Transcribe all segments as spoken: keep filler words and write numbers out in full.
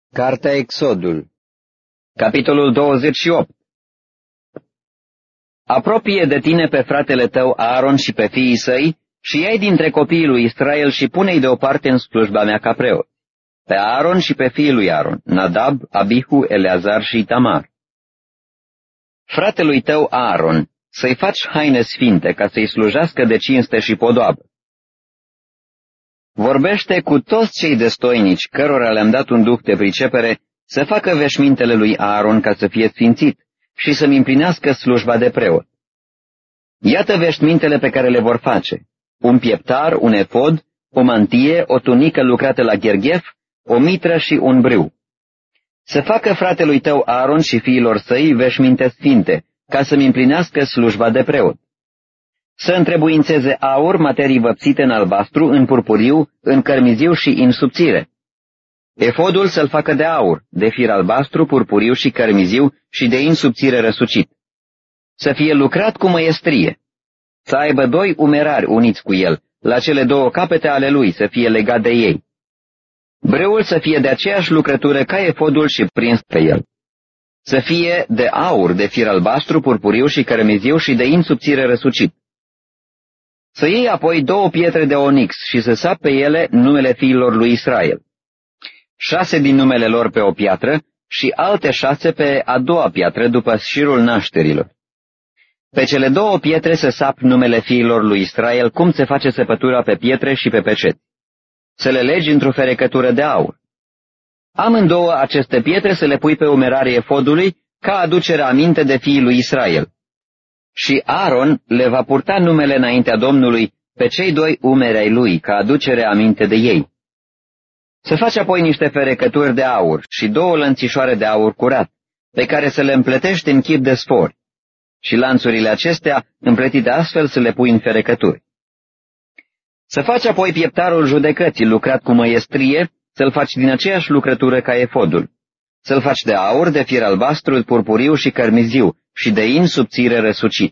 Cartea Exodul, capitolul douăzeci și opt. Apropie de tine pe fratele tău Aaron și pe fiii săi și iei dintre copiii lui Israel și pune-i deoparte în slujba mea ca preot. Pe Aaron și pe fiii lui Aaron, Nadab, Abihu, Eleazar și Itamar. Fratelui tău Aaron, să-i faci haine sfinte ca să-i slujească de cinste și podoabă. Vorbește cu toți cei destoinici, cărora le-am dat un duh de pricepere, să facă veșmintele lui Aaron ca să fie sfințit și să-mi împlinească slujba de preot. Iată veșmintele pe care le vor face: un pieptar, un efod, o mantie, o tunică lucrată la gherghef, o mitră și un brâu. Să facă fratelui tău Aaron și fiilor săi veșminte sfinte, ca să-mi împlinească slujba de preot. Să întrebuințeze aur, materii văpsite în albastru, în purpuriu, în cărmiziu și în subțire. Efodul să-l facă de aur, de fir albastru, purpuriu și cărmiziu și de in subțire răsucit. Să fie lucrat cu măiestrie. Să aibă doi umerari uniți cu el, la cele două capete ale lui, să fie legat de ei. Breul să fie de aceeași lucrătură ca efodul și prins pe el. Să fie de aur, de fir albastru, purpuriu și cărmiziu și de in subțire răsucit. Să iei apoi două pietre de onix și să sapi pe ele numele fiilor lui Israel. Șase din numele lor pe o piatră și alte șase pe a doua piatră după șirul nașterilor. Pe cele două pietre să sapi numele fiilor lui Israel, cum se face săpătura pe pietre și pe peceți. Să le legi într-o ferecătură de aur. Amândouă aceste pietre să le pui pe umerarii efodului ca aducere aminte de fiii lui Israel. Și Aaron le va purta numele înaintea Domnului pe cei doi umeri ai lui, ca aducere aminte de ei. Să faci apoi niște ferecături de aur și două lănțișoare de aur curat, pe care să le împletești în chip de sfori, și lanțurile acestea, împletite astfel, să le pui în ferecături. Să faci apoi pieptarul judecății lucrat cu măiestrie, să-l faci din aceeași lucrătură ca efodul. Să-l faci de aur, de fir albastru, purpuriu și cărmiziu și de in subțire răsucit.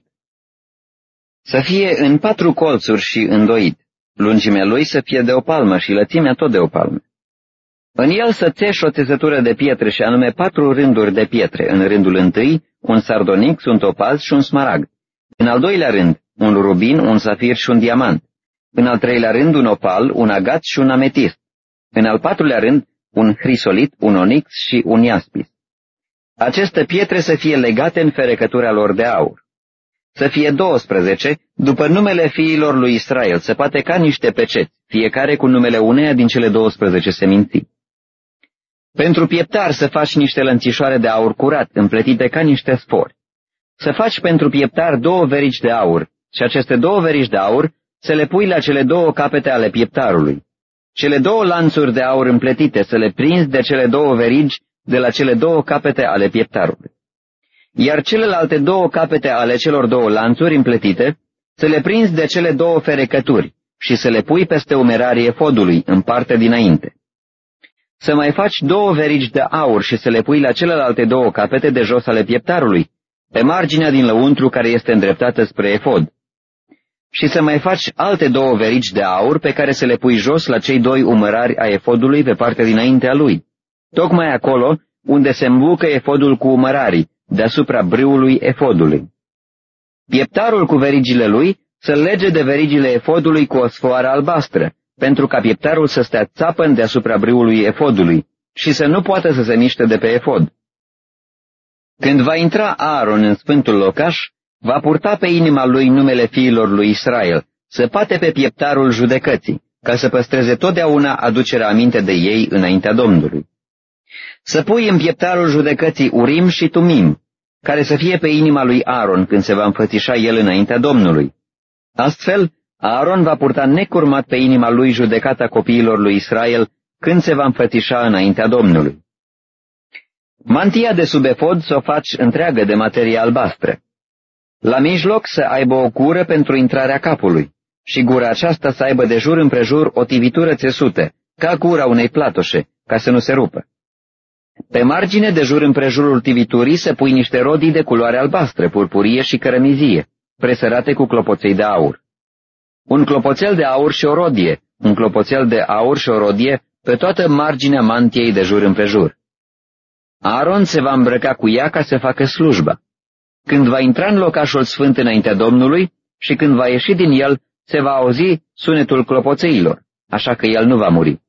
Să fie în patru colțuri și îndoit, lungimea lui să fie de o palmă și lățimea tot de o palmă. În el să țeși o țesătură de pietre și anume patru rânduri de pietre, în rândul întâi un sardonic, un topaz și un smaragd, în al doilea rând un rubin, un safir și un diamant, în al treilea rând un opal, un agat și un ametist, în al patrulea rând un hrisolit, un onix și un iaspis. Aceste pietre să fie legate în ferecătura lor de aur. Să fie douăsprezece, după numele fiilor lui Israel, să poate ca niște peceți, fiecare cu numele uneia din cele douăsprezece seminții. Pentru pieptar să faci niște lănțișoare de aur curat, împletite ca niște sfori. Să faci pentru pieptar două verici de aur și aceste două verici de aur să le pui la cele două capete ale pieptarului. Cele două lanțuri de aur împletite să le prinzi de cele două verigi de la cele două capete ale pieptarului. Iar celelalte două capete ale celor două lanțuri împletite să le prinzi de cele două ferecături și să le pui peste umerarii efodului, în partea dinainte. Să mai faci două verigi de aur și să le pui la celelalte două capete de jos ale pieptarului, pe marginea din lăuntru care este îndreptată spre efod. Și să mai faci alte două verigi de aur pe care să le pui jos la cei doi umărari a efodului pe partea dinaintea lui, tocmai acolo unde se îmbucă efodul cu umărarii, deasupra brâului efodului. Pieptarul cu verigile lui să-l lege de verigile efodului cu o sfoară albastră, pentru ca pieptarul să stea țapăn deasupra brâului efodului și să nu poată să se miște de pe efod. Când va intra Aaron în sfântul locaș, va purta pe inima lui numele fiilor lui Israel, să pate pe pieptarul judecății, ca să păstreze totdeauna aducerea aminte de ei înaintea Domnului. Să pui în pieptarul judecății Urim și Tumim, care să fie pe inima lui Aaron când se va înfățișa el înaintea Domnului. Astfel, Aaron va purta necurmat pe inima lui judecata copiilor lui Israel când se va înfățișa înaintea Domnului. Mantia de sub efod să o faci întreagă de materie albastră. La mijloc să aibă o gură pentru intrarea capului și gura aceasta să aibă de jur împrejur o tivitură țesută, ca gura unei platoșe, ca să nu se rupă. Pe margine de jur împrejurul tiviturii să pui niște rodii de culoare albastră, purpurie și cărămizie, presărate cu clopoței de aur. Un clopoțel de aur și o rodie, un clopoțel de aur și o rodie pe toată marginea mantiei de jur împrejur. Aaron se va îmbrăca cu ea ca să facă slujba. Când va intra în locașul sfânt înaintea Domnului și când va ieși din el, se va auzi sunetul clopoțeilor, așa că el nu va muri.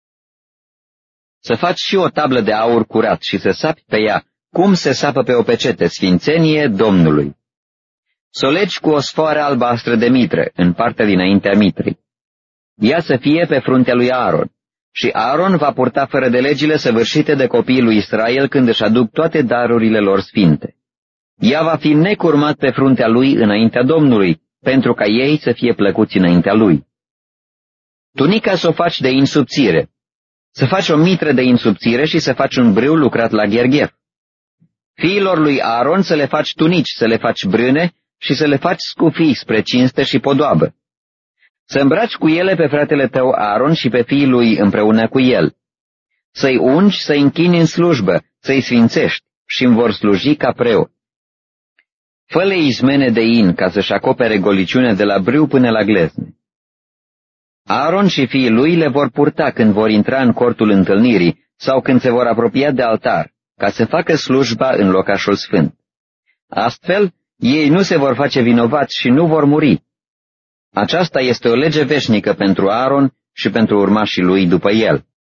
Să faci și o tablă de aur curat și să sapi pe ea, cum se sapă pe o pecete, sfințenie Domnului. Să o legi cu o sfoară albastră de mitră, în partea dinaintea mitrii. Ea să fie pe fruntea lui Aaron, și Aaron va purta fără de legile săvârșite de copiii lui Israel când își aduc toate darurile lor sfinte. Ea va fi necurmat pe fruntea lui înaintea Domnului, pentru ca ei să fie plăcuți înaintea lui. Tunica să o faci de insubțire. Să faci o mitră de insubțire și să faci un brâu lucrat la gherghef. Fiilor lui Aaron să le faci tunici, să le faci brâne și să le faci scufii spre cinste și podoabă. Să îmbraci cu ele pe fratele tău Aaron și pe fiii lui împreună cu el. Să-i ungi, să-i închini în slujbă, să-i sfințești și îmi vor sluji ca preot. Fă-le izmene de in ca să-și acopere goliciunea de la brâu până la glezne. Aaron și fiii lui le vor purta când vor intra în cortul întâlnirii sau când se vor apropia de altar, ca să facă slujba în locașul sfânt. Astfel, ei nu se vor face vinovați și nu vor muri. Aceasta este o lege veșnică pentru Aaron și pentru urmașii lui după el.